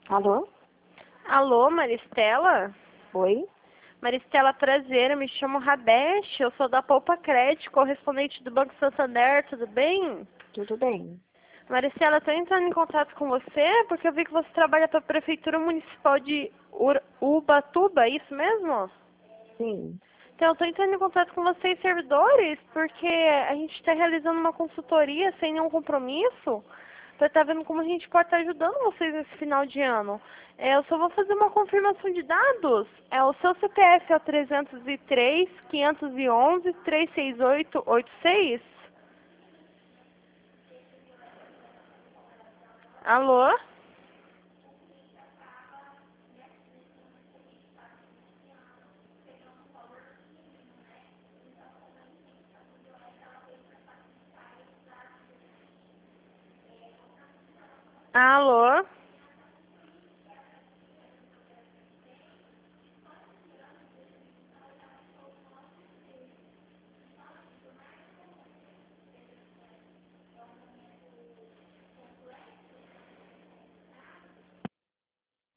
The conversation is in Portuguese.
Alô? Alô, Maristela? Oi? Maristela, prazer, eu me chamo Rabesh, eu sou da Poupa Crédito, correspondente do Banco Santander, tudo bem? Tudo bem? Maristela, estou entrando em contato com você porque eu vi que você trabalha para a Prefeitura Municipal de Ubatuba, é isso mesmo? Sim. Então, eu estou entrando em contato com vocês, servidores, porque a gente está realizando uma consultoria sem nenhum compromisso para estar vendo como a gente pode estar ajudando vocês nesse final de ano. Eu só vou fazer uma confirmação de dados. O seu CPF é o 303-511-36886? Alô? Alô?